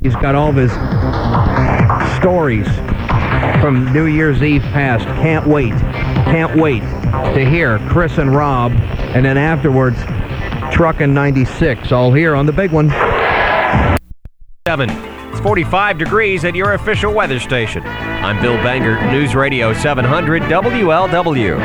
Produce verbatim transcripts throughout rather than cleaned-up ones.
He's got all of his stories from New Year's Eve past. Can't wait. Can't wait to hear Chris and Rob. And then afterwards, Truckin' ninety-six. All here on the big one. Seven. It's forty-five degrees at your official weather station. I'm Bill Banger, News Radio seven hundred W L W.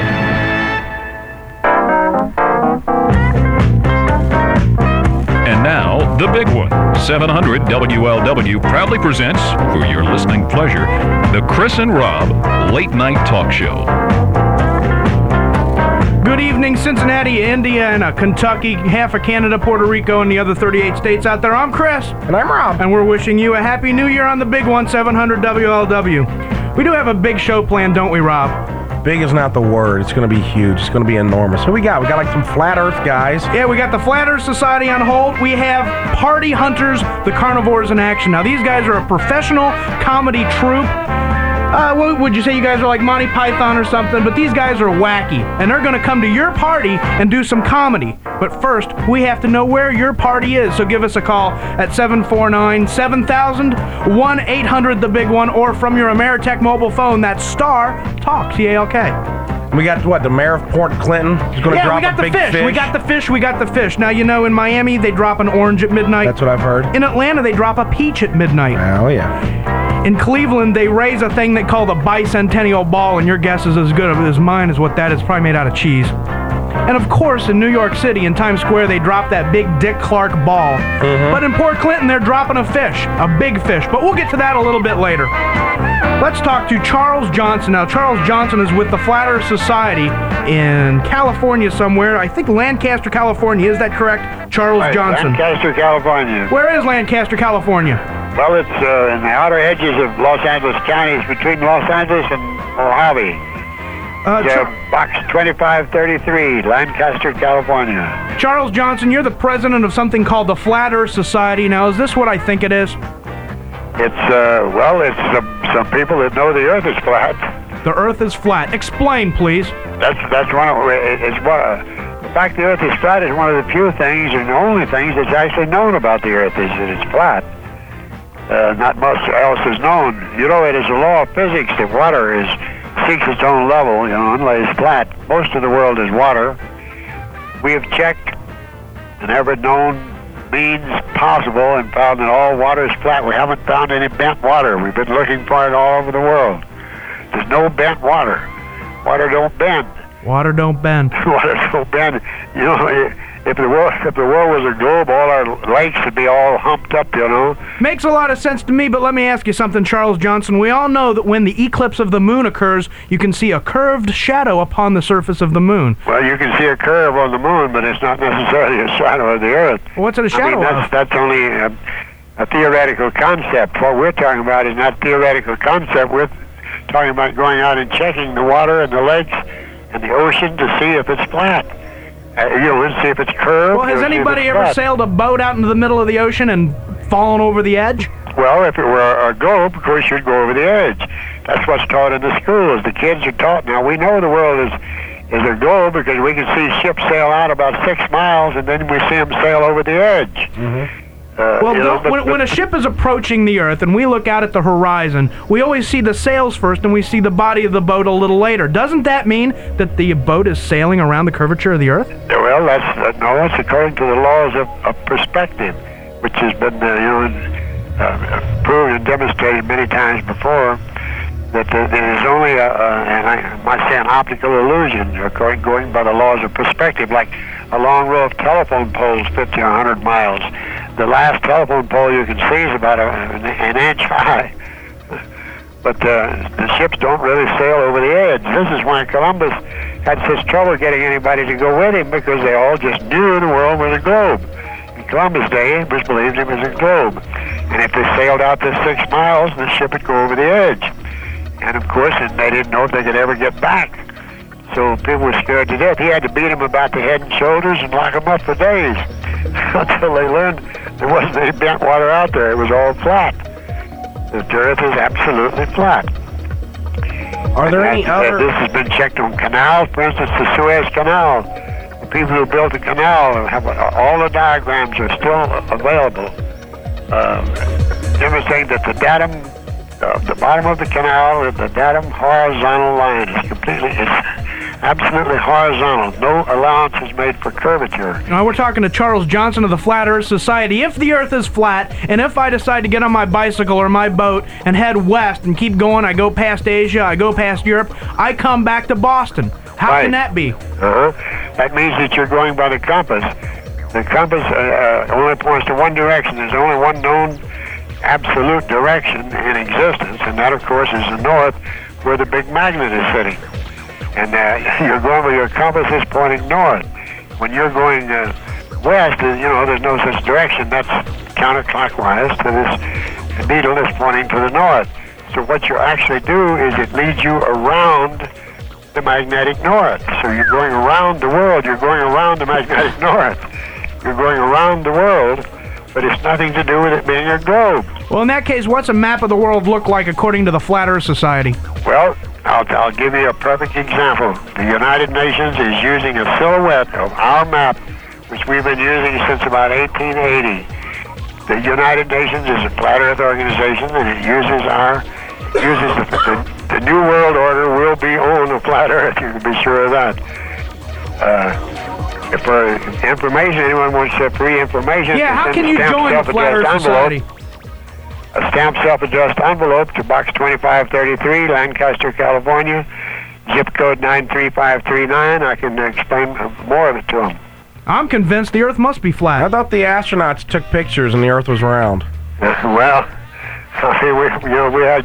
And now, the big one. seven hundred W L W proudly presents, for your listening pleasure, the Chris and Rob Late Night Talk Show. Good evening, Cincinnati, Indiana, Kentucky, half of Canada, Puerto Rico, and the other thirty-eight states out there. I'm Chris. And I'm Rob. And we're wishing you a happy new year on the big one, seven hundred W L W. We do have a big show planned, don't we, Rob? Big is not the word. It's going to be huge. It's going to be enormous. What we got? We got like some Flat Earth guys. Yeah, we got the Flat Earth Society on hold. We have Party Hunters, the Carnivores in action. Now, these guys are a professional comedy troupe. Uh, what would you say? You guys are like Monty Python or something, but these guys are wacky, and they're going to come to your party and do some comedy. But first, we have to know where your party is, so give us a call at seven four nine, seven thousand, one eight hundred the big one, or from your Ameritech mobile phone, that's star talk, C A L K. We got, what, the mayor of Port Clinton is going to yeah, drop we got a the big fish. fish? We got the fish. We got the fish. Now, you know, in Miami, they drop an orange at midnight. That's what I've heard. In Atlanta, they drop a peach at midnight. Oh, yeah. In Cleveland, they raise a thing they call the bicentennial ball, and your guess is as good as mine as what that is. Probably made out of cheese. And of course, in New York City, in Times Square, they drop that big Dick Clark ball. Mm-hmm. But in Port Clinton, they're dropping a fish, a big fish. But we'll get to that a little bit later. Let's talk to Charles Johnson. Now, Charles Johnson is with the Flat Earth Society in California somewhere. I think Lancaster, California. Is that correct, Charles Right, Johnson? Lancaster, California. Where is Lancaster, California? Well, it's uh, in the outer edges of Los Angeles County. It's between Los Angeles and Mojave. Uh, It's, uh, Char- box twenty-five thirty-three, Lancaster, California. Charles Johnson, you're the president of something called the Flat Earth Society. Now, is this what I think it is? It's, uh, well, it's some, some people that know the earth is flat. The Earth is flat. Explain, please. That's that's one of it- it's one. Uh, the fact the earth is flat is one of the few things and the only things that's actually known about the earth is that it's flat. Uh, not much else is known. You know, it is a law of physics that water is seeks its own level, you know, and lays flat. Most of the world is water. We have checked in every known means possible and found that all water is flat. We haven't found any bent water. We've been looking for it all over the world. There's no bent water. Water don't bend. Water don't bend. Water don't bend. You know, if the world if the world was a globe, all our lakes would be all humped up, you know. Makes a lot of sense to me, but let me ask you something, Charles Johnson. We all know that when the eclipse of the moon occurs, you can see a curved shadow upon the surface of the moon. Well, you can see a curve on the moon, but it's not necessarily a shadow of the earth. What's it a I shadow mean, that's, of? that's only a, a theoretical concept. What we're talking about is not theoretical concept. We're talking about going out and checking the water and the lakes and the ocean to see if it's flat. Uh, you know, and see if it's curved. Well, has or see if anybody it's ever flat. sailed a boat out into the middle of the ocean and fallen over the edge? Well, if it were a globe, of course you'd go over the edge. That's what's taught in the schools. The kids are taught. Now, we know the world is is a globe because we can see ships sail out about six miles, and then we see them sail over the edge. Mm-hmm. Uh, Well, you know, the- but- when, when a ship is approaching the Earth and we look out at the horizon, we always see the sails first and we see the body of the boat a little later. Doesn't that mean that the boat is sailing around the curvature of the Earth? Well, that's uh, no, it's according to the laws of, of perspective, which has been uh, you know uh, proven and demonstrated many times before. That uh, there is only a, a and I might say an optical illusion, according going by the laws of perspective, like a long row of telephone poles, fifty or one hundred miles. The last telephone pole you can see is about a, an, an inch high. But uh, the ships don't really sail over the edge. This is why Columbus had such trouble getting anybody to go with him, because they all just knew the world was a globe. In Columbus' day, it was believed it was a globe. And if they sailed out to six miles, the ship would go over the edge. And of course, and they didn't know if they could ever get back. So people were scared to death. He had to beat them about the head and shoulders and lock them up for days until they learned there wasn't any bent water out there. It was all flat. The earth is absolutely flat. Are there any And, uh, other... This has been checked on canals. For instance, the Suez Canal. The people who built the canal have all the diagrams are still available. Um, demonstrating that the datum, uh, the bottom of the canal, and the datum horizontal line is completely, it's absolutely horizontal. No allowance is made for curvature. Now, we're talking to Charles Johnson of the Flat Earth Society. If the Earth is flat, and if I decide to get on my bicycle or my boat and head west and keep going, I go past Asia, I go past Europe, I come back to Boston. How Right. can that be? Uh-huh. That means that you're going by the compass. The compass uh, uh, only points to one direction. There's only one known absolute direction in existence, and that, of course, is the north, where the big magnet is sitting. And uh, you're going with your compass is pointing north. When you're going uh, west, uh, you know, there's no such direction. That's counterclockwise to this. The needle is pointing to the north. So what you actually do is it leads you around the magnetic north. So you're going around the world. You're going around the magnetic north. You're going around the world, but it's nothing to do with it being a globe. Well, in that case, what's a map of the world look like according to the Flat Earth Society? Well, I'll, I'll give you a perfect example. The United Nations is using a silhouette of our map, which we've been using since about eighteen eighty. The United Nations is a flat Earth organization, and it uses our uses the, the, the New World Order will be on the flat Earth. You can be sure of that. Uh, for information, anyone wants uh, free information. Yeah, how send can a you stamped join the Flat Earth self-addressed envelope. Society? A stamped self-addressed envelope to Box twenty-five thirty-three, Lancaster, California, zip code nine three five three nine. I can explain more of it to them. I'm convinced the Earth must be I flat. thought the astronauts took pictures and the Earth was round. Well, I mean, we, you know, we had.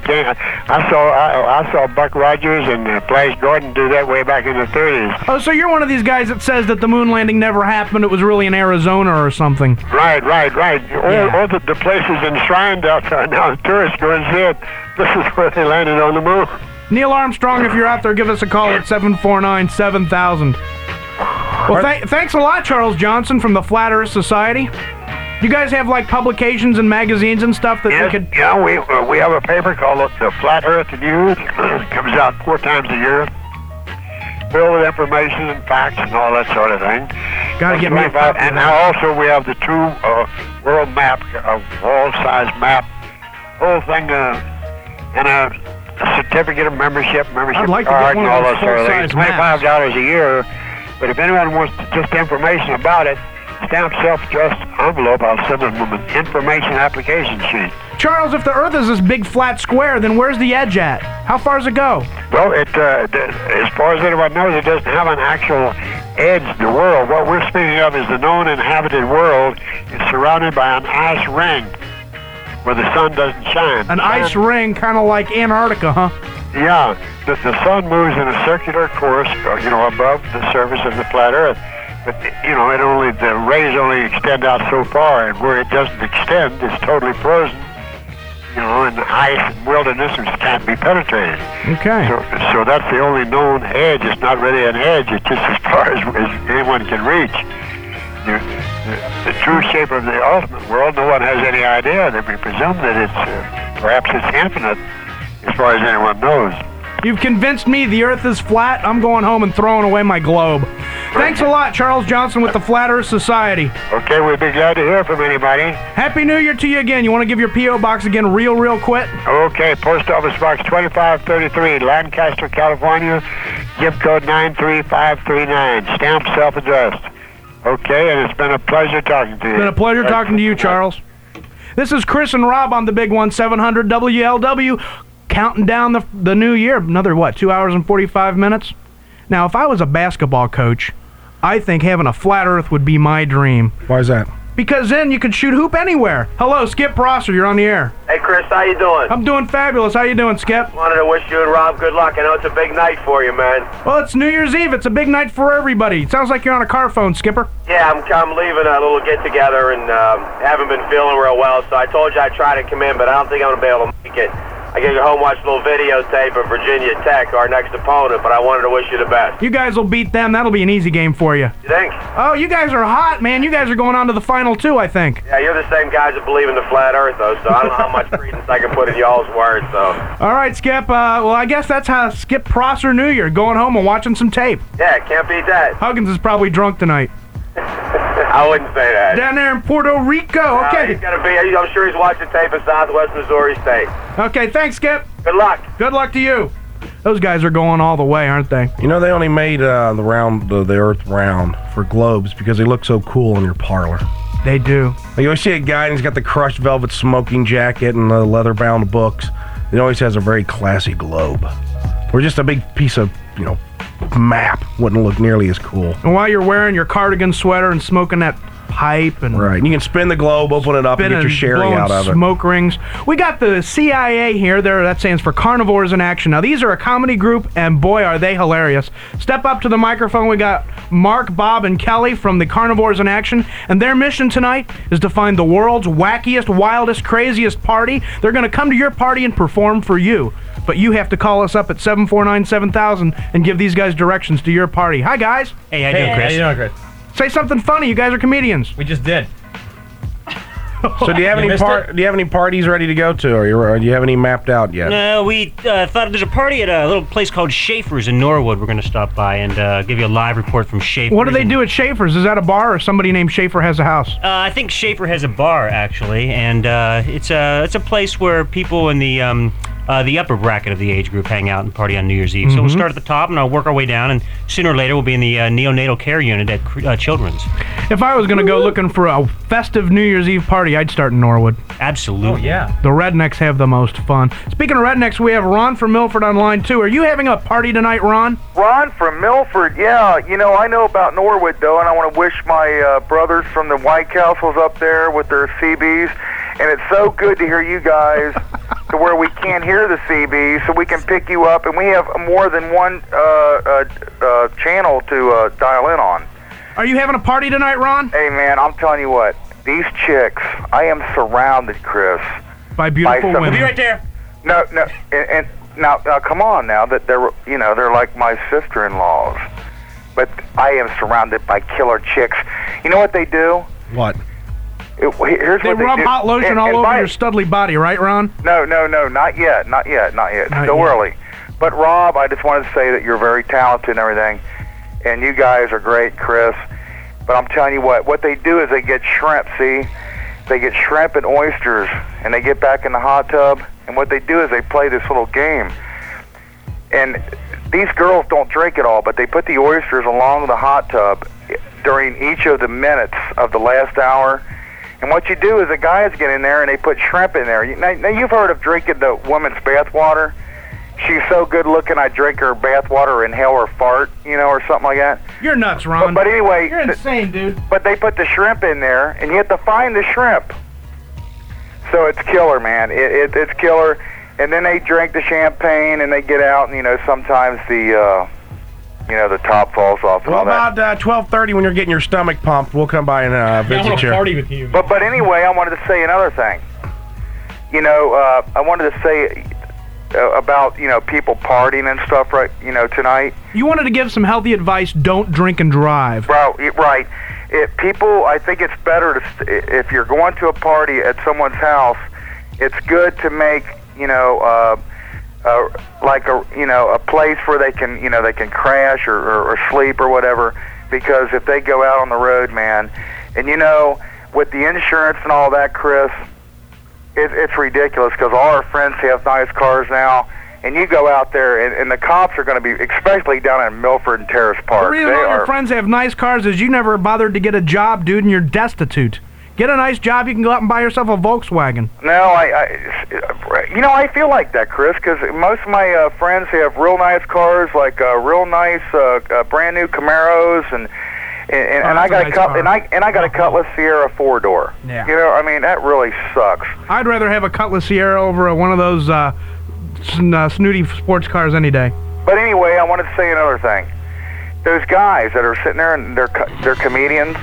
I saw I, I saw Buck Rogers and uh, Flash Gordon do that way back in the thirties. Oh, so you're one of these guys that says that the moon landing never happened, it was really in Arizona or something. Right, right, right. All, Yeah. all the, the places enshrined out there now, tourists go and see it. This is where they landed on the moon. Neil Armstrong, if you're out there, give us a call at seven four nine, seven thousand. Well, th- thanks a lot, Charles Johnson from the Flat Earth Society. You guys have, like, publications and magazines and stuff that Yes, we could... yeah, we uh, we have a paper called the Flat Earth News. It comes out four times a year, filled with information and facts and all that sort of thing. Gotta get me a copy of And that. now also we have the true uh, world map, a wall-size map, whole thing, uh, and a, a certificate of membership, membership I'd like to get card, one and of all those that sort of thing. full-size twenty-five dollars a year. But if anyone wants just information about it, stamped self-addressed envelope, I'll send them an information application sheet. Charles, if the Earth is this big flat square, then where's the edge at? How far does it go? Well, it uh, th- as far as anyone knows, it doesn't have an actual edge. The world, what we're speaking of, is the known inhabited world. It's surrounded by an ice ring where the sun doesn't shine. An ice ring, kind of like Antarctica, huh? Yeah, the, the sun moves in a circular course, uh, you know, above the surface of the flat Earth. But you know, it only the rays only extend out so far, and where it doesn't extend, it's totally frozen. You know, and ice and wilderness which can't be penetrated. Okay. So, so that's the only known edge. It's not really an edge. It's just as far as, as anyone can reach. The, the, the true shape of the ultimate world, no one has any idea. They may presume that it's uh, perhaps it's infinite, as far as anyone knows. You've convinced me the Earth is flat. I'm going home and throwing away my globe. Thanks a lot, Charles Johnson with the Flat Earth Society. Okay, we'd be glad to hear from anybody. Happy New Year to you again. You want to give your P O box again real, real quick? Okay, Post Office Box twenty-five thirty-three, Lancaster, California, zip code nine three five three nine, stamped self-addressed. Okay, and it's been a pleasure talking to you. It's been a pleasure talking to you, Charles. This is Chris and Rob on the Big One, seven hundred W L W, counting down the, the new year. Another, what, two hours and forty-five minutes? Now, if I was a basketball coach, I think having a flat Earth would be my dream. Why is that? Because then you could shoot hoop anywhere. Hello, Skip Prosser, you're on the air. Hey, Chris, how you doing? I'm doing fabulous. How you doing, Skip? Wanted to wish you and Rob good luck. I know it's a big night for you, man. Well, it's New Year's Eve. It's a big night for everybody. It sounds like you're on a car phone, Skipper. Yeah, I'm, I'm leaving a little get-together and um, haven't been feeling real well, so I told you I'd try to come in, but I don't think I'm going to be able to make it. I gotta go home and watch a little videotape of Virginia Tech, our next opponent, but I wanted to wish you the best. You guys will beat them. That'll be an easy game for you. You think? Oh, you guys are hot, man. You guys are going on to the final two, I think. Yeah, you're the same guys that believe in the flat Earth, though, so I don't know how much credence I can put in y'all's words, so. All right, Skip. Uh, well, I guess that's how Skip Prosser New Year, going home and watching some tape. Yeah, can't beat that. Huggins is probably drunk tonight. I wouldn't say that. Down there in Puerto Rico. Uh, Okay. he's gotta be. I'm sure he's watching tape of Southwest Missouri State. Okay, thanks, Skip. Good luck. Good luck to you. Those guys are going all the way, aren't they? You know, they only made uh, the round, the, the Earth round for globes because they look so cool in your parlor. They do. Like, you always see a guy and he's got the crushed velvet smoking jacket and the leather-bound books. He always has a very classy globe. Or just a big piece of, you know, map wouldn't look nearly as cool. And while you're wearing your cardigan sweater and smoking that pipe and right, you can spin the globe, open it up, and get your sherry blowing out of it. Smoke rings. We got the C I A here. There, that stands for Carnivores in Action. Now these are a comedy group, and boy, are they hilarious. Step up to the microphone. We got Mark, Bob, and Kelly from the Carnivores in Action, and their mission tonight is to find the world's wackiest, wildest, craziest party. They're going to come to your party and perform for you. But you have to call us up at seven four nine, seven thousand and give these guys directions to your party. Hi, guys. Hey, how you doing, Chris? How you doing, Chris? Say something funny. You guys are comedians. We just did. So do you have You any missed par- it? do you have any parties ready to go to, or, you, or do you have any mapped out yet? No, we uh, thought there's a party at a little place called Schaefer's in Norwood. We're going to stop by and uh, give you a live report from Schaefer's. What do they and- do at Schaefer's? Is that a bar or somebody named Schaefer has a house? Uh, I think Schaefer has a bar actually, and uh, it's a it's a place where people in the um, uh, the upper bracket of the age group hang out and party on New Year's Eve. So we'll start at the top, and I'll work our way down, and sooner or later we'll be in the uh, neonatal care unit at uh, Children's. If I was going to go looking for a festive New Year's Eve party, I'd start in Norwood. Absolutely. Oh, yeah. The rednecks have the most fun. Speaking of rednecks, we have Ron from Milford on line two. Are you having a party tonight, Ron? Ron from Milford, yeah. You know, I know about Norwood, though, and I want to wish my uh, brothers from the White Castles up there with their C Bs. And it's so good to hear you guys to where we can't hear the C Bs, so we can pick you up. And we have more than one uh, uh, uh, channel to uh, dial in on. Are you having a party tonight, Ron? Hey, man, I'm telling you what. These chicks, I am surrounded, Chris. By beautiful some- women. We'll be right there. No, no, and, and now, now, come on, now that they're, you know, they're like my sister-in-laws, but I am surrounded by killer chicks. You know what they do? What? It, here's They what rub they do. hot lotion And- all and over by- your studly body, right, Ron? No, no, no, not yet, not yet, not yet. Not Still yet. early. But Rob, I just wanted to say that you're very talented and everything, and you guys are great, Chris. But I'm telling you what, what they do is they get shrimp. See, they get shrimp and oysters, and they get back in the hot tub. And what they do is they play this little game. And these girls don't drink at all, but they put the oysters along the hot tub during each of the minutes of the last hour. And what you do is the guys get in there and they put shrimp in there. You- Now, now you've heard of drinking the woman's bath water. She's so good looking, I drink her bath water or inhale her fart, you know, or something like that. You're nuts, But, Ron. but anyway, You're th- insane, dude. but they put the shrimp in there, and you have to find the shrimp. So it's killer, man. It, it, it's killer. And then they drink the champagne, and they get out, and you know, sometimes the, uh, you know, the top falls off. And Well, all that. about uh, twelve thirty when you're getting your stomach pumped, we'll come by and uh, Yeah, I visit want to you. party with you. But but anyway, I wanted to say another thing. You know, uh, I wanted to say uh, about you know people partying and stuff, right? You know, tonight. You wanted to give some healthy advice. Don't drink and drive. Right, right. It, people, I think it's better to st- if you're going to a party at someone's house, it's good to make you know uh, uh, like a you know a place where they can you know they can crash or, or, or sleep or whatever. Because if they go out on the road, man, and you know with the insurance and all that, Chris, it, it's ridiculous because all our friends have nice cars now. And you go out there, and, and the cops are going to be, especially down in Milford and Terrace Park. The reason they all your are, friends have nice cars is you never bothered to get a job, dude, and you're destitute. Get a nice job, you can go out and buy yourself a Volkswagen. No, I, I, you know, I feel like that, Chris, because most of my uh, friends have real nice cars, like uh, real nice, uh, uh, brand new Camaros, and and, and, Oh, and I that's a got a nice cut, car. and I and I got a Cutlass Sierra four door. Yeah. You know, I mean, that really sucks. I'd rather have a Cutlass Sierra over a, one of those uh, sn- uh, snooty sports cars any day. But anyway, I wanted to say another thing. Those guys that are sitting there and they're co- they're comedians.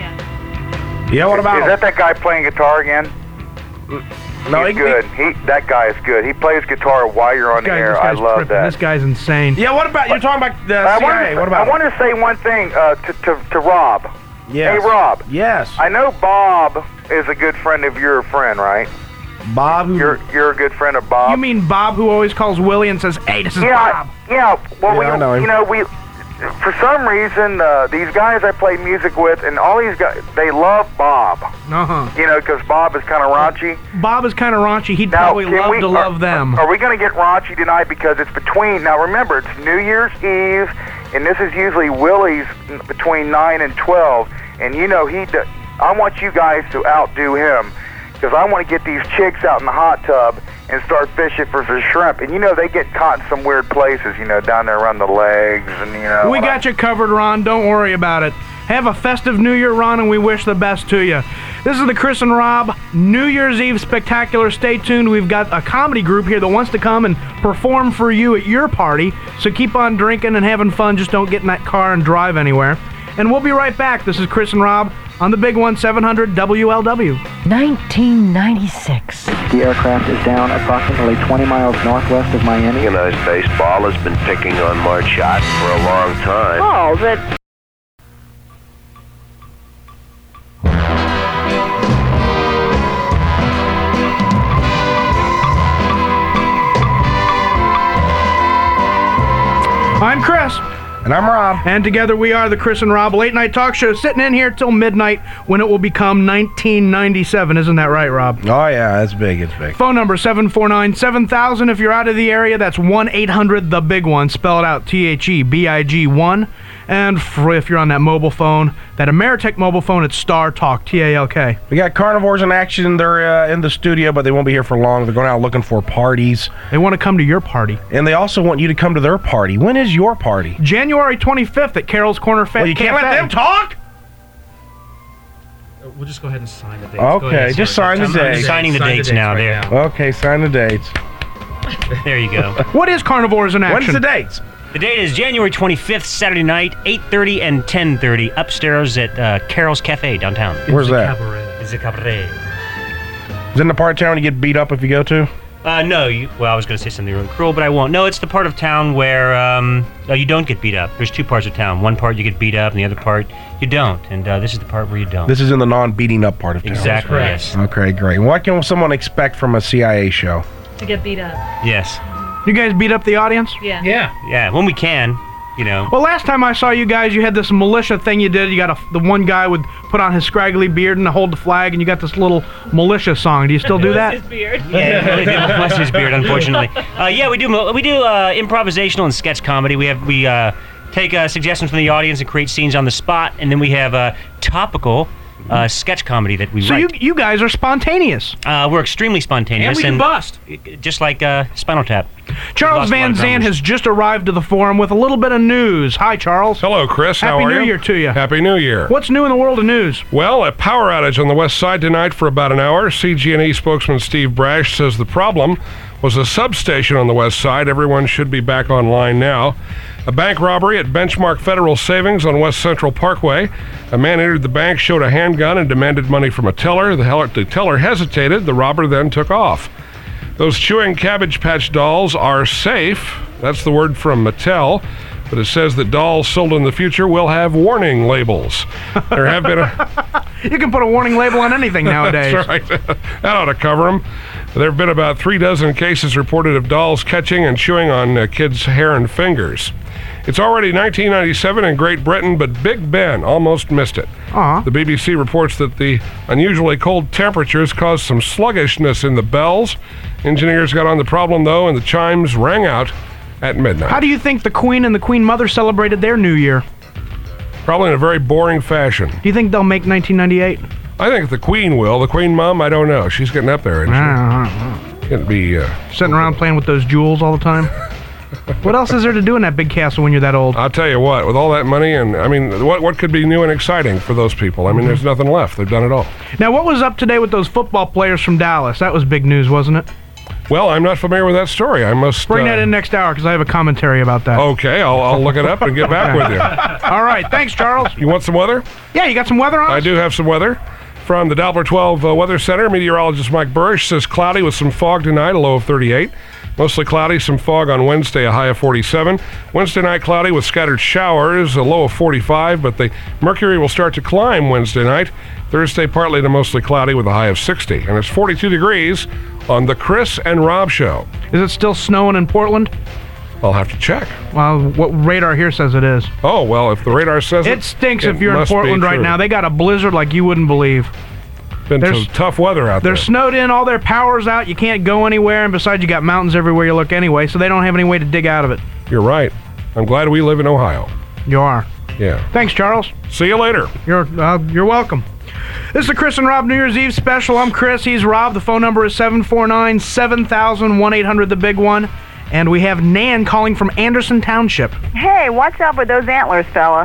Yeah, what about Is him? that that guy playing guitar again? No, He's he- good. He that guy is good. He plays guitar while you're on This the guy- air. this I guy's love tripping. that. This guy's insane. Yeah, what about you're talking about the I C I A? wanted, to, What about? I wanted to say one thing uh, to, to to Rob. Yes. Hey, Rob. Yes. I know Bob is a good friend of your friend, right? Bob, who, You're you're a good friend of Bob. You mean Bob, who always calls Willie and says, "Hey, this is yeah, Bob." yeah. Well, Yeah, we, I know him. you know, we for some reason, uh, these guys I play music with, and all these guys, they love Bob. Uh-huh. You know, because Bob is kind of raunchy. Bob is kind of raunchy. He'd Now, probably can love we- to are- love them. Are we going to get raunchy tonight? Because it's between, now remember, it's New Year's Eve, and this is usually Willie's n- between nine and twelve, and you know, he. Do, I want you guys to outdo him, because I want to get these chicks out in the hot tub and start fishing for some shrimp. And you know, they get caught in some weird places, you know, down there around the legs, and you know. We got you covered, Ron. Don't worry about it. Have a festive New Year, Ron, and we wish the best to you. This is the Chris and Rob New Year's Eve Spectacular. Stay tuned. We've got a comedy group here that wants to come and perform for you at your party. So keep on drinking and having fun. Just don't get in that car and drive anywhere. And we'll be right back. This is Chris and Rob on the big one, seven hundred W L W. nineteen ninety-six. The aircraft is down approximately twenty miles northwest of Miami. Organized baseball has been picking on Marchot for a long time. Oh, that... I'm Chris. And I'm Rob. And together we are the Chris and Rob Late Night Talk Show, sitting in here till midnight when it will become nineteen ninety-seven. Isn't that right, Rob? Oh, yeah, that's big. It's big. Phone number seven four nine, seven thousand. If you're out of the area, that's one eight hundred the big one. Spell it out, T H E B I G one. And for if you're on that mobile phone, that Ameritech mobile phone, it's Star Talk, T A L K. We got carnivores in action. They're uh, in the studio, but they won't be here for long. They're going out looking for parties. They want to come to your party. And they also want you to come to their party. When is your party? January twenty-fifth at Carol's Corner Fa- Well, you can't Cafe. let them talk? We'll just go ahead and sign the dates. Okay, Go ahead, just sorry. sign the I'm dates. Signing the Sign dates now, right there. Okay, sign the dates. There you go. What is Carnivores in Action? When's the dates? The date is January twenty-fifth, Saturday night, eight thirty and ten thirty, upstairs at uh, Carol's Cafe downtown. Where's that? It's a cabaret. Is it in the part of town you get beat up if you go to? Uh, no, you, well, I was going to say something really cruel, but I won't. No, it's the part of town where um, uh, you don't get beat up. There's two parts of town. One part you get beat up, and the other part you don't. And uh, this is the part where you don't. This is in the non-beating up part of town. Exactly, yes. Okay, great. What can someone expect from a C I A show? To get beat up. Yes. You guys beat up the audience? Yeah. Yeah. Yeah, when we can, you know. Well, last time I saw you guys, you had this militia thing you did. You got a, the one guy would put on his scraggly beard and hold the flag, and you got this little militia song. Do you still do that? His beard. Yeah, it was his beard, unfortunately. Uh, yeah, we do we do uh, improvisational and sketch comedy. We have we uh, take uh, suggestions from the audience and create scenes on the spot, and then we have uh, topical uh, sketch comedy that we So write. you you guys are spontaneous. Uh, we're extremely spontaneous, And we can bust. just like uh, Spinal Tap. Charles lost a lot Van of Zandt drummers. has just arrived to the forum with a little bit of news. Hi, Charles. Hello, Chris. Happy How are New you? Year to you. Happy New Year. What's new in the world of news? Well, a power outage on the west side tonight for about an hour. C G and E spokesman Steve Brash says the problem was a substation on the west side. Everyone should be back online now. A bank robbery at Benchmark Federal Savings on West Central Parkway. A man entered the bank, showed a handgun, and demanded money from a teller. The, hel- the teller hesitated. The robber then took off. Those chewing Cabbage Patch dolls are safe. That's the word from Mattel. But it says that dolls sold in the future will have warning labels. There have been a... You can put a warning label on anything nowadays. That's right. That ought to cover them. There have been about three dozen cases reported of dolls catching and chewing on uh, kids' hair and fingers. It's already nineteen ninety-seven in Great Britain, but Big Ben almost missed it. Uh-huh. The B B C reports that the unusually cold temperatures caused some sluggishness in the bells. Engineers got on the problem, though, and the chimes rang out at midnight. How do you think the Queen and the Queen Mother celebrated their New Year? Probably in a very boring fashion. Do you think they'll make nineteen ninety-eight? I think the Queen will. The Queen Mom, I don't know. She's getting up there. Isn't she? Uh-huh. It'd be... Uh, Sitting around playing with those jewels all the time? What else is there to do in that big castle when you're that old? I'll tell you what, with all that money, and I mean, what what could be new and exciting for those people? I mean, there's nothing left. They've done it all. Now, what was up today with those football players from Dallas? That was big news, wasn't it? Well, I'm not familiar with that story. I must... Bring uh, that in next hour, because I have a commentary about that. Okay, I'll, I'll look it up and get back with you. All right, thanks, Charles. You want some weather? Yeah, you got some weather on? I do have some weather. From the Doppler twelve uh, Weather Center, meteorologist Mike Burrish says cloudy with some fog tonight, a low of thirty-eight. Mostly cloudy, some fog on Wednesday, a high of forty-seven. Wednesday night cloudy with scattered showers, a low of forty-five, but the mercury will start to climb Wednesday night. Thursday, partly to mostly cloudy with a high of sixty. And it's forty-two degrees on the Chris and Rob Show. Is it still snowing in Portland? I'll have to check. Well, what radar here says it is. Oh, well, if the radar says it... It stinks it if you're in must be Portland right true. now. They got a blizzard like you wouldn't believe. Been There's- some tough weather out They're there. snowed in, all their power's out, you can't go anywhere, and besides you got mountains everywhere you look anyway, so they don't have any way to dig out of it. You're right. I'm glad we live in Ohio. You are. Yeah. Thanks, Charles. See you later. You're uh, you're welcome. This is the Chris and Rob New Year's Eve special. I'm Chris. He's Rob. The phone number is seven four nine, seven thousand, one eight hundred, the big one. And we have Nan calling from Anderson Township. Hey, watch out with those antlers, fella.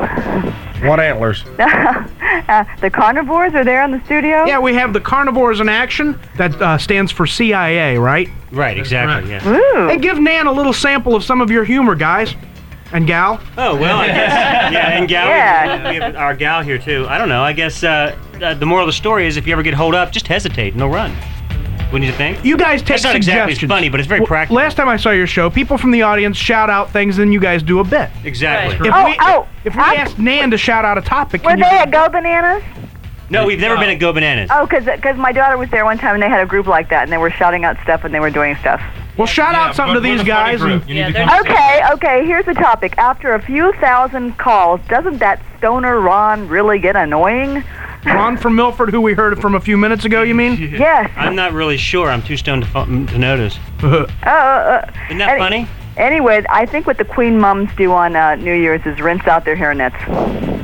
What antlers? uh, the carnivores are there in the studio? Yeah, we have the Carnivores in Action. That uh, stands for C I A, right? Right, exactly, yeah. Ooh. Hey, give Nan a little sample of some of your humor, guys. And gal. Oh, well, I guess. Yeah, and gal. Yeah. We have our gal here, too. I don't know. I guess uh, uh, the moral of the story is if you ever get holed up, just hesitate. No run. Wouldn't you think? You guys take That's not exactly suggestions. funny, but it's very Well, practical. Last time I saw your show, people from the audience shout out things, and you guys do a bit. Exactly. If Oh, we, oh, if we I- asked Nan to shout out a topic, Were can they you... at Go Bananas? No, we've never been at Go Bananas. Oh, because my daughter was there one time and they had a group like that and they were shouting out stuff and they were doing stuff. Well, shout out something to these guys. And, Okay, okay, here's the topic. After a few thousand calls, doesn't that stoner Ron really get annoying? Ron from Milford, who we heard from a few minutes ago, you mean? Yes. I'm not really sure. I'm too stoned to, fu- to notice. Uh, uh, Isn't that any- funny? Anyway, I think what the Queen mums do on uh, New Year's is rinse out their hairnets.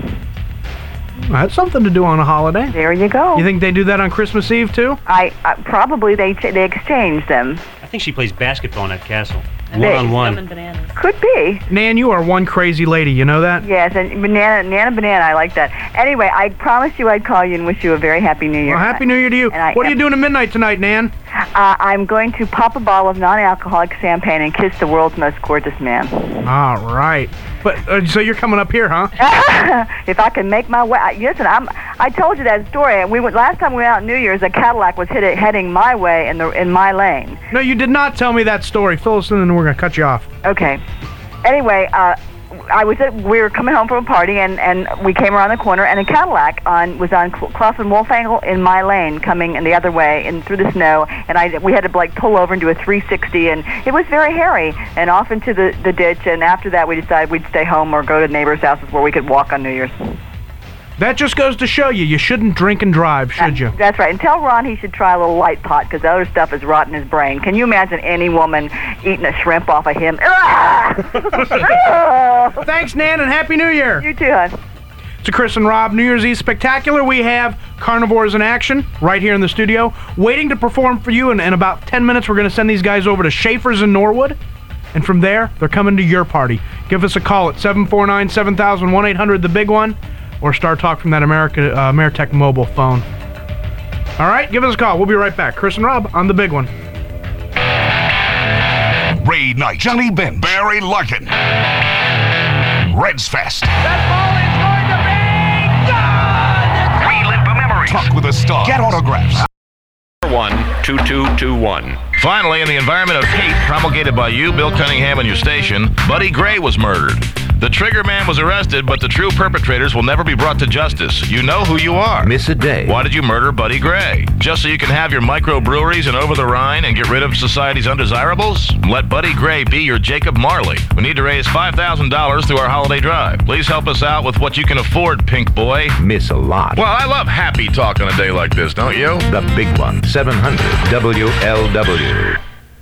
That's something to do on a holiday. There you go. You think they do that on Christmas Eve, too? I uh, probably they ch- they exchange them. I think she plays basketball in that castle. They- One on one. Could be. Nan, you are one crazy lady, you know that? Yes, and banana, Nana Banana, I like that. Anyway, I promised you I'd call you and wish you a very happy New Year. Well, Happy New Year to you. And I What are you am- doing at midnight tonight, Nan? Uh, I'm going to pop a bottle of non-alcoholic champagne and kiss the world's most gorgeous man. All right. But uh, so you're coming up here, huh? If I can make my way, I- listen. I'm. I told you that story. We went last time we went out New Year's. A Cadillac was hit, heading my way in the in my lane. No, you did not tell me that story. Fill us in, and we're gonna cut you off. Okay. Anyway, uh, I was at, we were coming home from a party, and, and we came around the corner, and a Cadillac on was on Cl- Clough and Wolfangle in my lane, coming in the other way, and through the snow, and I we had to like pull over and do a three sixty, and it was very hairy, and off into the, the ditch, and after that we decided we'd stay home or go to neighbors' houses where we could walk on New Year's. That just goes to show you, you shouldn't drink and drive, should you? That's right. And tell Ron he should try a little light pot because the other stuff is rotting his brain. Can you imagine any woman eating a shrimp off of him? Thanks, Nan, and Happy New Year. You too, hon. It's a Chris and Rob New Year's Eve Spectacular. We have Carnivores in Action right here in the studio, waiting to perform for you. And in about ten minutes, we're going to send these guys over to Schaefer's in Norwood. And from there, they're coming to your party. Give us a call at seven four nine, seven thousand, one eight hundred, the big one. Or Star Talk from that America, uh, Ameritech mobile phone. All right, give us a call. We'll be right back. Chris and Rob on the big one. Ray Knight, Johnny Bench, Barry Larkin, Reds Fest. That ball is going to be gone! Relive the memories. Talk with a star. Get autographs. one two two two one. Finally, in the environment of hate promulgated by you, Bill Cunningham, and your station, Buddy Gray was murdered. The trigger man was arrested, but the true perpetrators will never be brought to justice. You know who you are. Miss a day. Why did you murder Buddy Gray? Just so you can have your microbreweries and over the Rhine and get rid of society's undesirables? Let Buddy Gray be your Jacob Marley. We need to raise five thousand dollars through our holiday drive. Please help us out with what you can afford, Pink Boy. Miss a lot. Well, I love happy talk on a day like this, don't you? The big one, seven hundred W L W.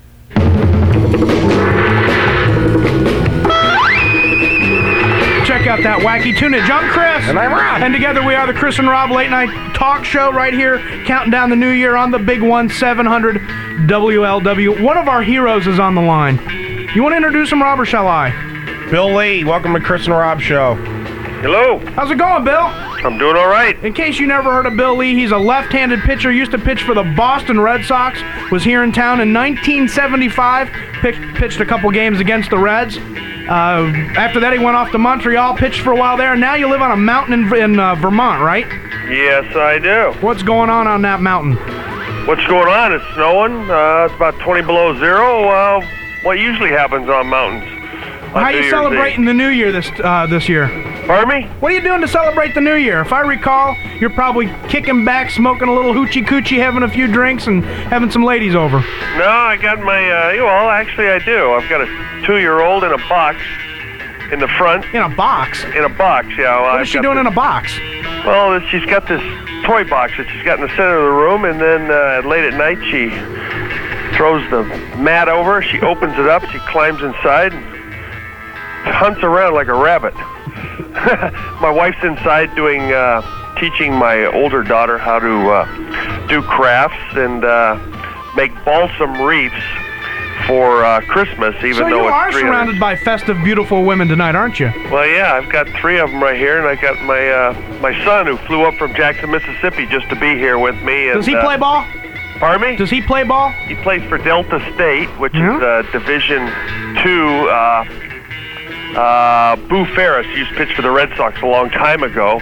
Check out that wacky tune it. I'm Chris. And I'm Rob. And together we are the Chris and Rob Late Night Talk Show right here, counting down the new year on the big one, seven hundred W L W. One of our heroes is on the line. You want to introduce him, Rob, or shall I? Bill Lee, welcome to Chris and Rob Show. Hello. How's it going, Bill? I'm doing all right. In case you never heard of Bill Lee, he's a left-handed pitcher, used to pitch for the Boston Red Sox, was here in town in nineteen seventy-five, pitched, pitched a couple games against the Reds. Uh, after that, he went off to Montreal, pitched for a while there, and now you live on a mountain in, in uh, Vermont, right? Yes, I do. What's going on on that mountain? What's going on? It's snowing. Uh, it's about twenty below zero. Uh, what usually happens on mountains? How are you celebrating the New Year this uh, this year? Pardon me? What are you doing to celebrate the new year? If I recall, you're probably kicking back, smoking a little hoochie coochie, having a few drinks, and having some ladies over. No, I got my, uh, well, actually I do. I've got a two-year-old in a box in the front. In a box? In a box, yeah. Well, What I've is she got doing this, in a box? Well, she's got this toy box that she's got in the center of the room, and then uh, late at night she throws the mat over, she opens it up, she climbs inside, and hunts around like a rabbit. My wife's inside doing, uh, teaching my older daughter how to uh, do crafts and uh, make balsam wreaths for uh, Christmas, even so though you it's are three surrounded by festive, beautiful women tonight, aren't you? Well, yeah, I've got three of them right here, and I got my uh, my son who flew up from Jackson, Mississippi, just to be here with me. And, Does he uh, play ball? Pardon me? Does he play ball? He plays for Delta State, which Yeah. is uh, Division Two. Uh, uh, Boo Ferris used to pitch for the Red Sox a long time ago.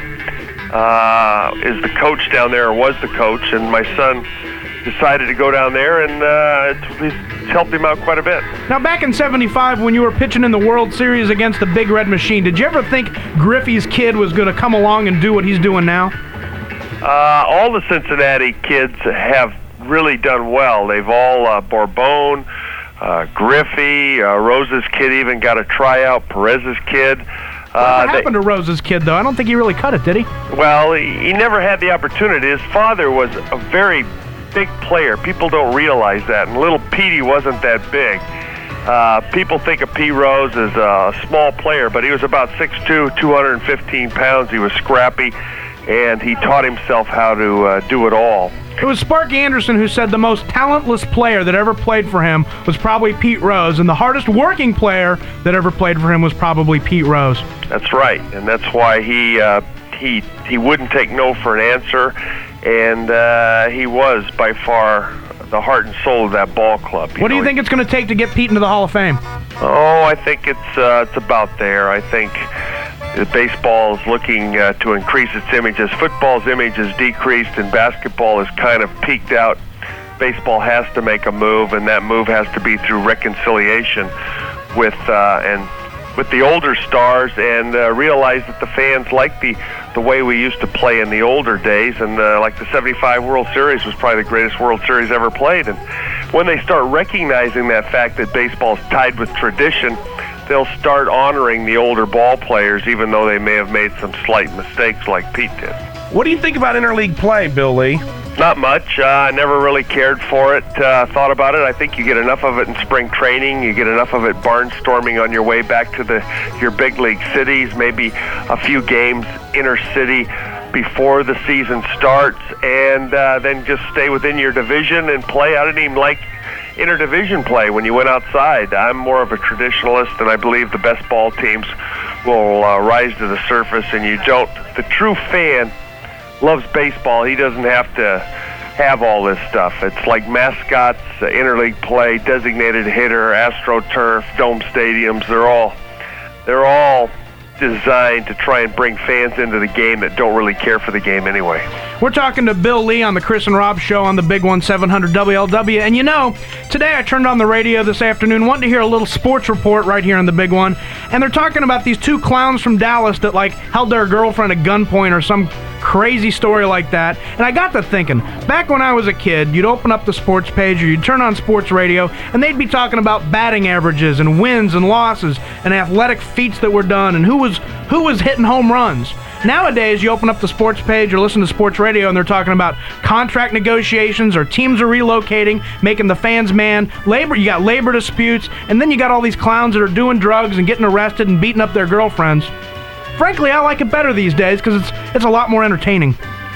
Uh, is the coach down there, or was the coach, and my son decided to go down there, and uh, it's, it's helped him out quite a bit. Now, back in seventy-five, when you were pitching in the World Series against the Big Red Machine, did you ever think Griffey's kid was going to come along and do what he's doing now? Uh, all the Cincinnati kids have really done well. They've all, uh, Bourbon, uh, Griffey, uh, Rose's kid even got a tryout, Perez's kid. Uh, what happened to Rose's kid, though? I don't think he really cut it, did he? Well, he, he never had the opportunity. His father was a very big player. People don't realize that, and little Petey wasn't that big. Uh, people think of Pete Rose as a small player, but he was about six two, two hundred fifteen pounds. He was scrappy, and he taught himself how to uh, do it all. It was Sparky Anderson who said the most talentless player that ever played for him was probably Pete Rose, and the hardest working player that ever played for him was probably Pete Rose. That's right, and that's why he uh, he he wouldn't take no for an answer, and uh, he was by far the heart and soul of that ball club. What do you think it's going to take to get Pete into the Hall of Fame? Oh, I think it's uh, it's about there. I think the baseball is looking uh, to increase its image. As football's image has decreased and basketball has kind of peaked out, baseball has to make a move, and that move has to be through reconciliation with uh, and with the older stars, and uh, realize that the fans like the the way we used to play in the older days, and uh, like the seventy-five World Series was probably the greatest World Series ever played. And when they start recognizing that fact that baseball's tied with tradition, they'll start honoring the older ball players, even though they may have made some slight mistakes like Pete did. What do you think about interleague play, Bill Lee? Not much. Uh, I never really cared for it, uh, thought about it. I think you get enough of it in spring training. You get enough of it barnstorming on your way back to the your big league cities, maybe a few games inner city before the season starts, and uh, then just stay within your division and play. I didn't even like interdivision play when you went outside. I'm more of a traditionalist, and I believe the best ball teams will uh, rise to the surface, and you don't. The true fan loves baseball. He doesn't have to have all this stuff. It's like mascots, uh, interleague play, designated hitter, AstroTurf, dome stadiums. They're all they're all designed to try and bring fans into the game that don't really care for the game anyway. We're talking to Bill Lee on the Chris and Rob Show on the Big One seven hundred W L W. And you know, today I turned on the radio this afternoon, wanting to hear a little sports report right here on the Big One. And they're talking about these two clowns from Dallas that, like, held their girlfriend at gunpoint or some crazy story like that. And I got to thinking, back when I was a kid, you'd open up the sports page or you'd turn on sports radio, and they'd be talking about batting averages and wins and losses and athletic feats that were done and who was who was hitting home runs. Nowadays, you open up the sports page or listen to sports radio, and they're talking about contract negotiations, or teams are relocating, making the fans man. Labor, you got labor disputes, and then you got all these clowns that are doing drugs and getting arrested and beating up their girlfriends. Frankly, I like it better these days because it's it's a lot more entertaining.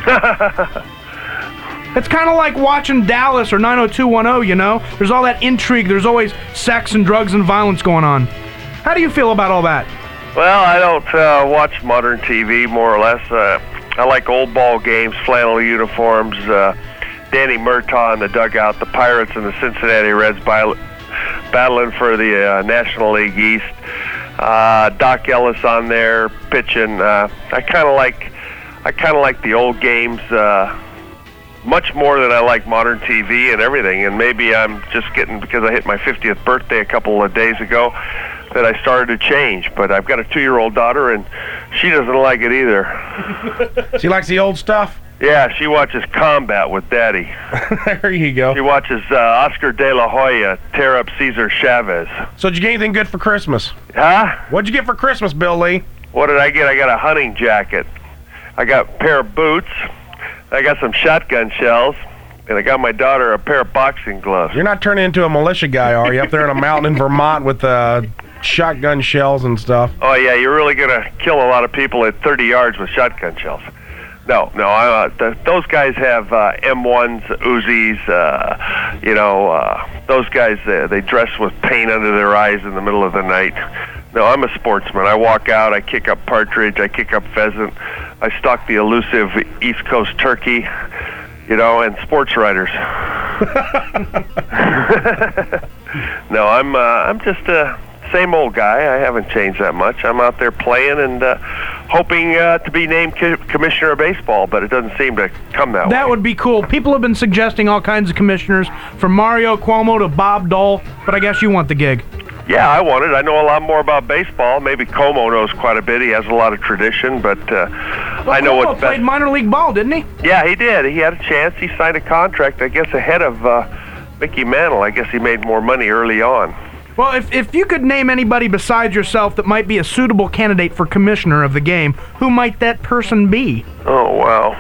It's kind of like watching Dallas or nine oh two one oh, you know? There's all that intrigue. There's always sex and drugs and violence going on. How do you feel about all that? Well, I don't uh, watch modern T V, more or less. Uh, I like old ball games, flannel uniforms, uh, Danny Murtaugh in the dugout, the Pirates and the Cincinnati Reds battle- battling for the uh, National League East. Uh, Doc Ellis on there pitching. Uh, I kind of like, I kind of like the old games uh, much more than I like modern T V and everything. And maybe I'm just getting, because I hit my fiftieth birthday a couple of days ago. that I started to change. But I've got a two-year-old daughter, and she doesn't like it either. She likes the old stuff? Yeah, she watches Combat with Daddy. There you go. She watches uh, Oscar De La Hoya tear up Cesar Chavez. So did you get anything good for Christmas? Huh? What'd you get for Christmas, Bill Lee? What did I get? I got a hunting jacket. I got a pair of boots. I got some shotgun shells. And I got my daughter a pair of boxing gloves. You're not turning into a militia guy, are you? Up there in a mountain in Vermont with uh, shotgun shells and stuff. Oh, yeah, you're really going to kill a lot of people at thirty yards with shotgun shells. No, no, I, uh, th- those guys have uh, M ones, Uzis, uh, you know, uh, those guys, uh, they dress with paint under their eyes in the middle of the night. No, I'm a sportsman. I walk out, I kick up partridge, I kick up pheasant, I stalk the elusive East Coast turkey, you know, and sports writers. No, I'm, uh, I'm just a same old guy. I haven't changed that much. I'm out there playing and uh, hoping uh, to be named co- commissioner of baseball, but it doesn't seem to come that, That way. would be cool. People have been suggesting all kinds of commissioners, from Mario Cuomo to Bob Dole, but I guess you want the gig. Yeah, I want it. I know a lot more about baseball. Maybe Como knows quite a bit. He has a lot of tradition, but uh, Well, I know Cuomo what's played best. minor league ball, didn't he? Yeah, he did. He had a chance. He signed a contract, I guess, ahead of uh, Mickey Mantle. I guess he made more money early on. Well, if, if you could name anybody besides yourself that might be a suitable candidate for commissioner of the game, who might that person be? Oh, wow.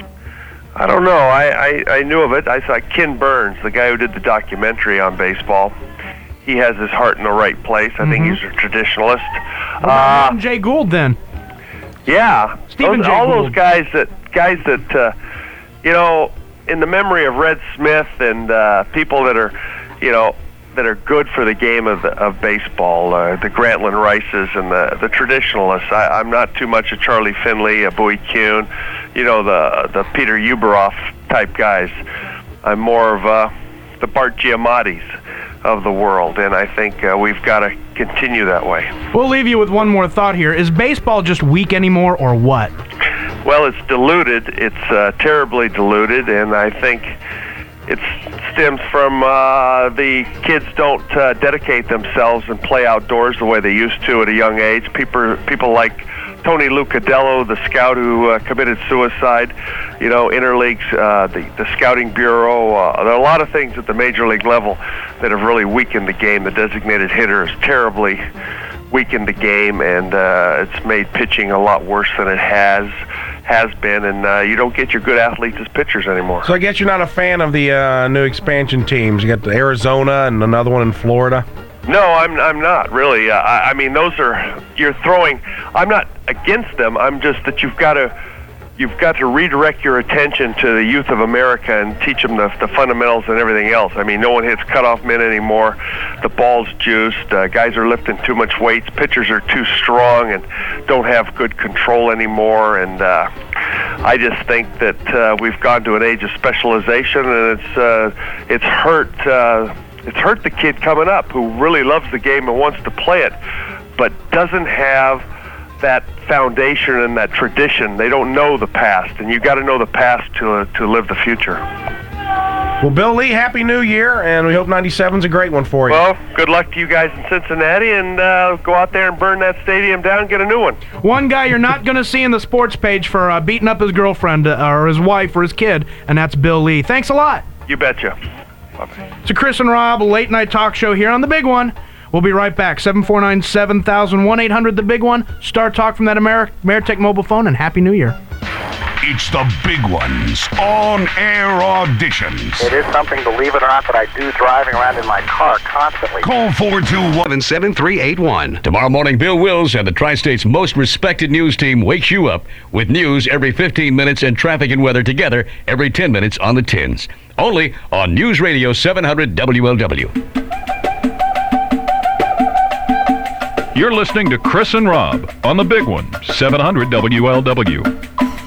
I don't know. I, I, I knew of it. I saw Ken Burns, the guy who did the documentary on baseball. He has his heart in the right place. I think Mhm. he's a traditionalist. What about Uh, Jay Gould, then? Yeah, Stephen those, Jay all Gould. those guys that guys that uh, you know, in the memory of Red Smith and uh, people that are, you know, that are good for the game of the, of baseball, uh, the Grantland Rices and the the traditionalists. I, I'm not too much a Charlie Finley, a Bowie Kuhn, you know, the the Peter Uberoff type guys. I'm more of uh, the Bart Giamattis of the world, and I think uh, we've got to continue that way. We'll leave you with one more thought here. Is baseball just weak anymore, or what? Well, it's diluted. It's uh, terribly diluted, and I think it stems from uh, the kids don't uh, dedicate themselves and play outdoors the way they used to at a young age. People, people like Tony Lucadello, the scout who uh, committed suicide, you know, interleagues, uh, the, the scouting bureau. Uh, there are a lot of things at the major league level that have really weakened the game. The designated hitter has terribly weakened the game, and uh, it's made pitching a lot worse than it has has been, and uh, you don't get your good athletes as pitchers anymore. So I guess you're not a fan of the uh, new expansion teams. You got the Arizona and another one in Florida. No, I'm I'm not really. Uh, I, I mean, those are you're throwing. I'm not against them. I'm just that you've got to you've got to redirect your attention to the youth of America and teach them the, the fundamentals and everything else. I mean, no one hits cutoff men anymore. The ball's juiced. Uh, guys are lifting too much weights. Pitchers are too strong and don't have good control anymore. And uh, I just think that uh, we've gone to an age of specialization, and it's uh, it's hurt. Uh, It's hurt the kid coming up who really loves the game and wants to play it, but doesn't have that foundation and that tradition. They don't know the past, and you got to know the past to uh, to live the future. Well, Bill Lee, Happy New Year, and we hope ninety-seven's a great one for you. Well, good luck to you guys in Cincinnati, and uh, go out there and burn that stadium down and get a new one. One guy you're not going to see in the sports page for uh, beating up his girlfriend uh, or his wife or his kid, and that's Bill Lee. Thanks a lot. You betcha. It's a Chris and Rob late night talk show here on The Big One. We'll be right back. seven four nine, seven thousand, one eight hundred The Big One. Start talk from that Ameri- Ameritech mobile phone, and Happy New Year. It's the Big One's on-air auditions. It is something, believe it or not, that I do driving around in my car constantly. Call four two one seven three eight one. Tomorrow morning, Bill Wills and the Tri-State's most respected news team wakes you up with news every fifteen minutes and traffic and weather together every ten minutes on the tins. Only on News Radio seven hundred W L W. You're listening to Chris and Rob on the Big One, seven hundred W L W.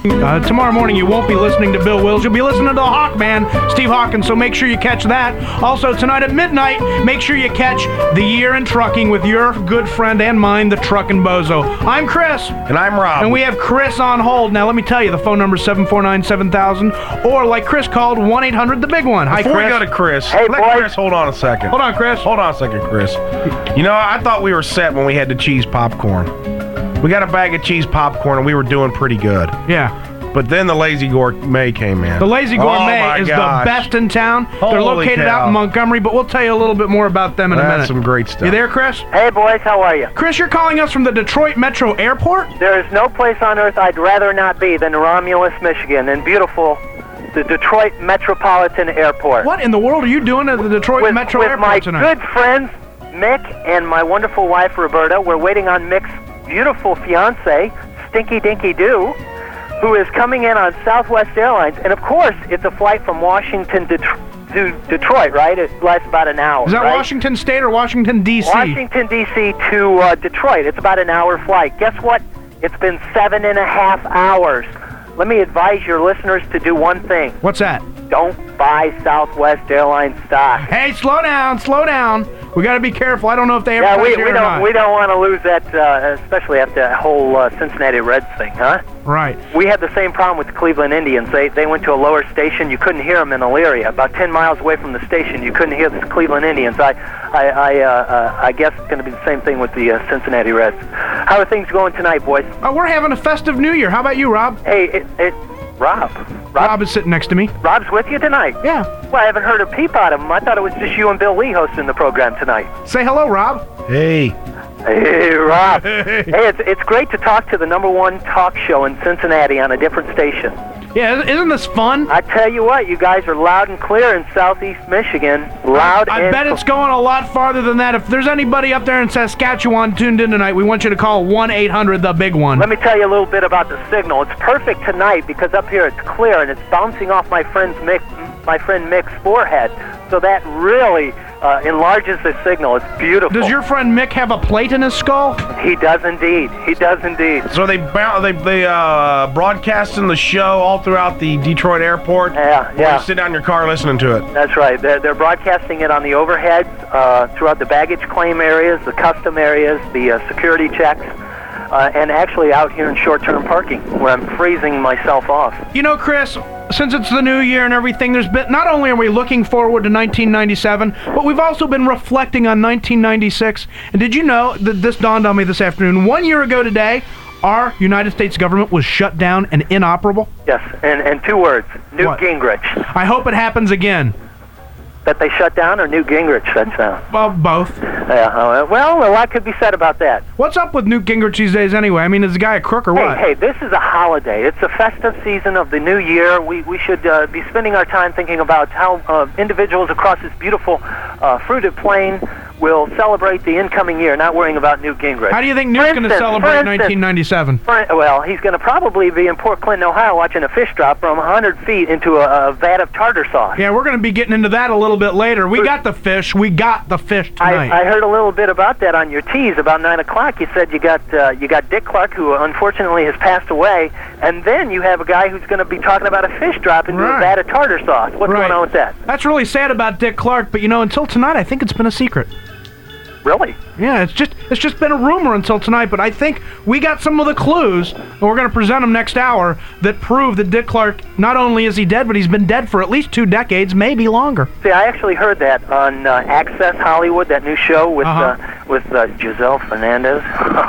Uh, tomorrow morning, you won't be listening to Bill Wills. You'll be listening to the Hawkman, Steve Hawkins, so make sure you catch that. Also, tonight at midnight, make sure you catch The Year in Trucking with your good friend and mine, the Truckin' Bozo. I'm Chris. And I'm Rob. And we have Chris on hold. Now, let me tell you, the phone number is seven four nine, seven thousand, or like Chris called, one eight hundred the big one. Hi, Before Chris. we go to Chris, Hey, let boys. Chris hold on a second. Hold on, Chris. Hold on a second, Chris. You know, I thought we were set when we had the cheese popcorn. We got a bag of cheese popcorn, and we were doing pretty good. Yeah. But then the Lazy Gourmet came in. The Lazy Oh, Gourmet my is gosh. the best in town. They're Holy located cow. out in Montgomery, but we'll tell you a little bit more about them in a That's minute. some great stuff. You there, Chris? Hey, boys, how are you? Chris, you're calling us from the Detroit Metro Airport? There is no place on earth I'd rather not be than Romulus, Michigan, and beautiful, the Detroit Metropolitan Airport. What in the world are you doing at the Detroit With, Metro with Airport my tonight? good friends, Mick, and my wonderful wife, Roberta. We're waiting on Mick's beautiful fiance, Stinky Dinky Doo, who is coming in on Southwest Airlines. And, of course, it's a flight from Washington to, to Detroit, right? It lasts about an hour, Is that right? Washington State or Washington, D C? Washington, D C to uh, Detroit. It's about an hour flight. Guess what? It's been seven and a half hours. Let me advise your listeners to do one thing. What's that? Don't buy Southwest Airlines stock. Hey, slow down, slow down. We got to be careful. I don't know if they ever Yeah, we, here we or don't not. we don't want to lose that, uh, especially after that whole uh, Cincinnati Reds thing, huh? Right. We had the same problem with the Cleveland Indians. They they went to a lower station. You couldn't hear them in Elyria. About ten miles away from the station, you couldn't hear the Cleveland Indians. I I I, uh, uh, I guess it's going to be the same thing with the uh, Cincinnati Reds. How are things going tonight, boys? Oh, we're having a festive New Year. How about you, Rob? Hey, it, it Rob. Rob. Rob is sitting next to me. Rob's with you tonight? Yeah. Well, I haven't heard a peep out of him. I thought it was just you and Bill Lee hosting the program tonight. Say hello, Rob. Hey. Hey, Rob. Hey, it's, it's great to talk to the number one talk show in Cincinnati on a different station. Yeah, isn't this fun? I tell you what, you guys are loud and clear in southeast Michigan. Loud I and bet it's going a lot farther than that. If there's anybody up there in Saskatchewan tuned in tonight, we want you to call one eight hundred the big one. Let me tell you a little bit about the signal. It's perfect tonight because up here it's clear and it's bouncing off my friend's Mick, my friend Mick's forehead. So that really uh, enlarges the signal. It's beautiful. Does your friend Mick have a plate in his skull? He does indeed. He does indeed. So they bou- they they uh, broadcasting the show all throughout the Detroit airport. Yeah, Or yeah. you sit down in your car listening to it. That's right. They're, they're broadcasting it on the overheads, uh, throughout the baggage claim areas, the custom areas, the uh, security checks, uh, and actually out here in short-term parking where I'm freezing myself off. You know, Chris, since it's the new year and everything, there's been, not only are we looking forward to nineteen ninety-seven, but we've also been reflecting on nineteen ninety-six. And did you know that this dawned on me this afternoon? One year ago today, our United States government was shut down and inoperable. Yes, and, and two words, Newt What? Gingrich. I hope it happens again. That they shut down or Newt Gingrich shut down? Well, both. Yeah, uh, well, a lot could be said about that. What's up with Newt Gingrich these days anyway? I mean, is the guy a crook or what? Hey, hey, this is a holiday. It's a festive season of the new year. We we should uh, be spending our time thinking about how uh, individuals across this beautiful uh, fruited plain will celebrate the incoming year, not worrying about Newt Gingrich. How do you think Newt's going to instance- celebrate for instance- nineteen ninety-seven? For- Well, he's going to probably be in Port Clinton, Ohio, watching a fish drop from one hundred feet into a, a vat of tartar sauce. Yeah, we're going to be getting into that a little bit later. We got the fish. We got the fish tonight. I, I heard a little bit about that on your tease about nine o'clock. You said you got uh, you got Dick Clark, who unfortunately has passed away, and then you have a guy who's going to be talking about a fish drop into Right. a vat of tartar sauce. What's Right. going on with that? That's really sad about Dick Clark, but you know, until tonight, I think it's been a secret. Really? Yeah, it's just it's just been a rumor until tonight, but I think we got some of the clues, and we're going to present them next hour, that prove that Dick Clark, not only is he dead, but he's been dead for at least two decades, maybe longer. See, I actually heard that on uh, Access Hollywood, that new show with Uh-huh. uh, with uh, Giselle Fernandez.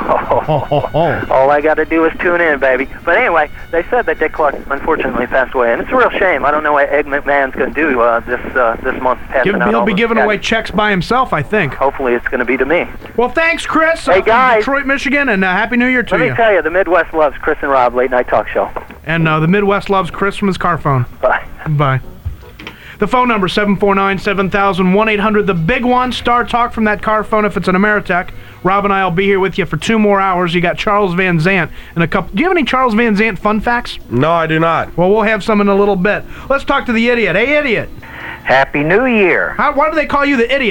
All I got to do is tune in, baby. But anyway, they said that Dick Clark unfortunately passed away, and it's a real shame. I don't know what Ed McMahon's going to do uh, this uh, this month. Passing Give, out he'll all be those giving checks. away checks by himself, I think. Hopefully, it's going to be to me. Well, thanks, Chris. Hey, uh, from guys. Detroit, Michigan, and uh, Happy New Year to Let you. me tell you, the Midwest loves Chris and Rob Late Night Talk Show. And uh, the Midwest loves Chris from his car phone. Bye. Bye. The phone number, seven four nine, seven thousand, one eight hundred, the big one. Star Talk from that car phone if it's an Ameritech. Rob and I will be here with you for two more hours. You got Charles Van Zant and a couple... Do you have any Charles Van Zant fun facts? No, I do not. Well, we'll have some in a little bit. Let's talk to the idiot. Hey, idiot. Happy New Year. How, why do they call you the idiot?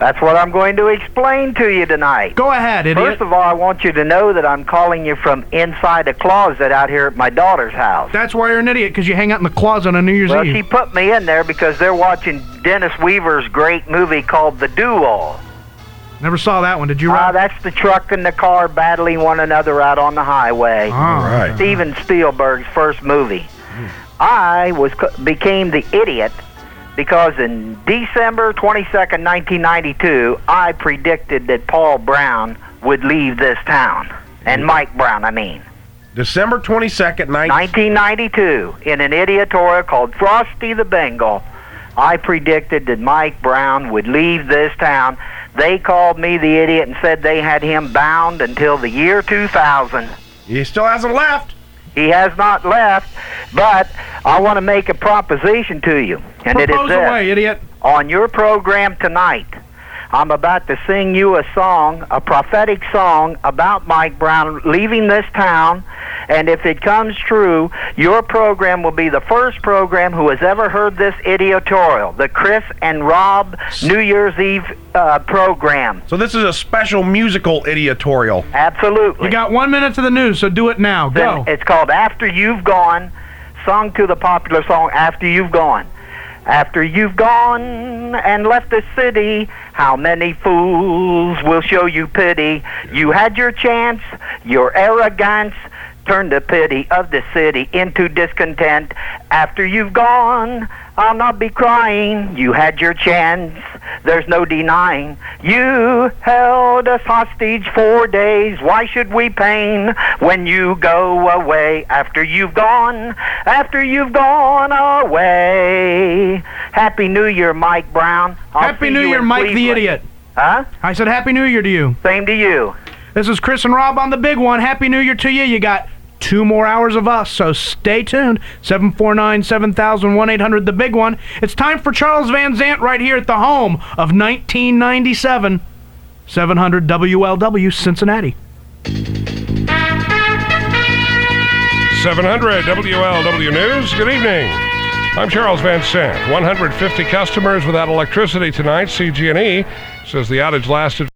That's what I'm going to explain to you tonight. Go ahead, idiot. First of all, I want you to know that I'm calling you from inside a closet out here at my daughter's house. That's why you're an idiot, because you hang out in the closet on New Year's Well, Eve. she put me in there because they're watching Dennis Weaver's great movie called The Duel. Never saw that one. Did you, Ah, Rob? that's the truck and the car battling one another out on the highway. All right. Steven Spielberg's first movie. I was became the idiot because in December twenty-second, nineteen ninety-two, I predicted that Paul Brown would leave this town. And Mike Brown, I mean. December twenty-second, nineteen ninety-two, in an editorial called Frosty the Bengal, I predicted that Mike Brown would leave this town. They called me the idiot and said they had him bound until the year two thousand. He still hasn't left. He has not left, but I want to make a proposition to you. And it is Propose this. away, idiot. On your program tonight, I'm about to sing you a song, a prophetic song about Mike Brown leaving this town, and if it comes true, your program will be the first program who has ever heard this editorial, the Chris and Rob New Year's Eve uh, program. So this is a special musical editorial. Absolutely. You got one minute to the news, so do it now. Go. Then it's called After You've Gone, sung to the popular song After You've Gone. After you've gone and left the city, how many fools will show you pity? You had your chance, your arrogance turned the pity of the city into discontent. After you've gone, I'll not be crying. You had your chance, there's no denying. You held us hostage four days. Why should we pain when you go away? After you've gone, after you've gone away. Happy New Year, Mike Brown. I'll Happy see New you Year, in Mike the Cleveland. idiot. Huh? I said Happy New Year to you. Same to you. This is Chris and Rob on the big one. Happy New Year to you. You got two more hours of us, so stay tuned. seven four nine, seven thousand, one eight hundred, the big one. It's time for Charles Van Zant right here at the home of nineteen ninety-seven. seven hundred W L W, Cincinnati. seven hundred W L W News. Good evening. I'm Charles Van Sant. one hundred fifty customers without electricity tonight. C G and E says the outage lasted